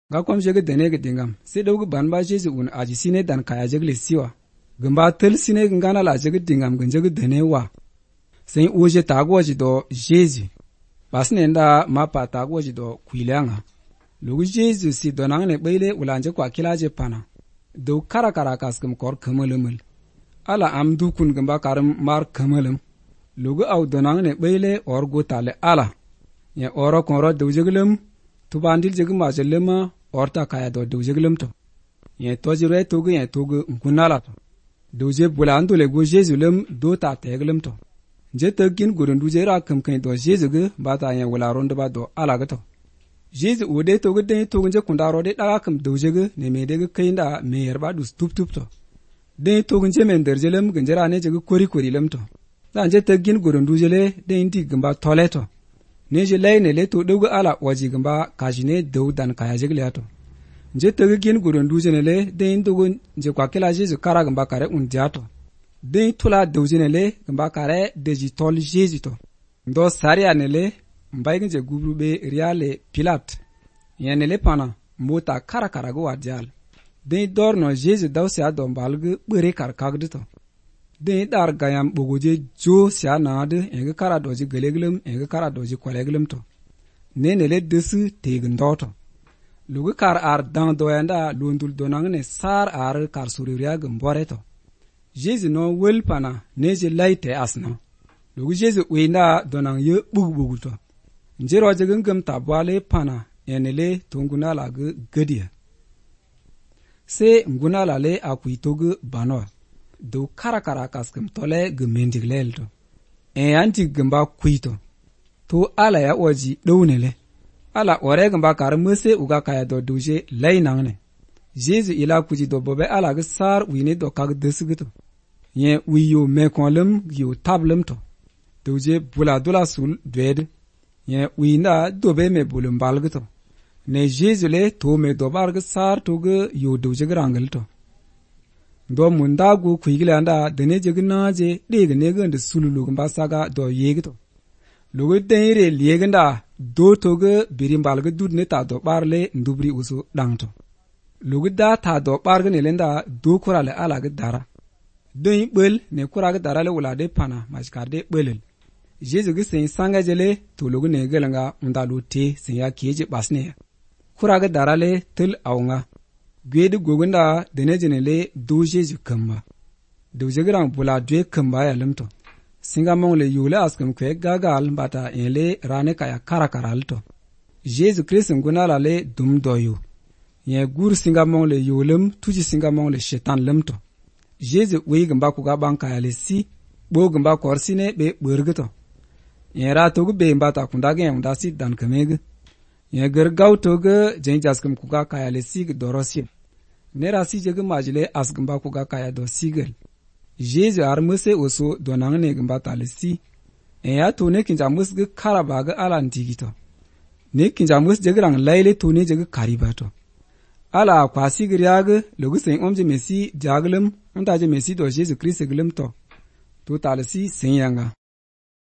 ga kwam jege dene ge dingam se dogu ban ba Jesu un aji sine dan kaya jegle siwa gamba tel sine ngana la jege dingam gunjege dene wa sen uje tagwaji do Jesu basne nda mapa tagwaji do kwilanga lugu Jesu si donang ne beile ulanje kwa kilaje pana do kara kaskum kor kamalumul ala am dukun gamba karam mar kamalum lugu au donang ne beile or gotale ala ya oro konro dewjeglum tubandil jegma jelema orta kaya do dewjeglum to ye tojire togu ye togu nkunala to dewje bulando le go Jesu lum do ta teglum to je tagin gurun dujera kam kan do Jesu ge bata ye wala ronda ba do ala gato Jesu ode togu de togu je kundaro de daga kam dewje ge ne me de ge kainda me yerba dus tup to de togu je men derjelum genjera ne je kori lum to dan je tagin gurun dujele de indi gamba toleto ne je lay ne le to dogu ala waji gamba kajine deudan kaya jegle ato je tagin gurun dujele le de indogu je kwa kila Jesu kara gamba kare un jato de tula dewjene le gamba kare digital Jesu to ndo saria ne le mbayge je gubrube riale Pilate yene le pana mota kara go wadjal de dorno Jesu dawse ado mbalge bere kar kagdito de dar gayam bogoje jo sia nade enge kara doji geleglem enge kara doji kwaleglem to ne le desu tegen doto lugu kar ar dan doyanda lundul donangne sar ar kar suriria gmboreto Jesu no wel pana neje laite asna lugu Jesu wenda donang ye bugbuguto njero jegengem tabwale pana enele tunguna la gediya se nguna la le akuitogu bano do kara kaskem tole gemendiglelto anti gamba kuito to ala ya oji downele ala ore gamba kar mese uga kaya do duje lainangne Jesu ila kuji do bobe ala ga sar wini do kag desugito ye wiyo mekonlem yo tablem to duje bula dola sul dwed ye wina dobe me bulum balgito ne Jesu le to me do barg sar to ge yo duje grangel to do munda gu kuigilanda dene jegna je de ne gande sululu gamba saga do yegito lugu deire lieganda do to ge birim balg dudne ta do barle ndubri usu dangto lugu da ta do barg ne lenda do kurale ala ge dara doin bel ne kuraga darale wulade pana majkarde belel Jesu ge sen sanga jele to lugu ne gelanga undalu te sen ya keje basne kuraga darale tel awnga gwedu gogunda dene jenele do Jesu kamba do jegrang bula dwe kamba ya lemto singa mongle yule askam kwe gagal bata ele rane kaya karakaralto Jesu Christ ngunala le dum doyo ye gur singa mongle yulem tuji singa mongle shetan lemto Jesu we gamba ku ga banka ya le si bo gamba korsine be burgito ye ra to be mbata kundage yam dasi dan kamege ye gergaw to ge jenjaskam ku ga kaya le si dorosi ne ra si jege majile as gamba ku ga kaya do sigel Jesu armuse oso donangne gamba ta le si ya to ne kinja musge karabaga ala ndigito ne kinja mus jegrang laile to ne jege karibato ala kwasi griage lugu sen omje mesi jaglem unta je mesi do Jesu Christ glem to talsi senyanga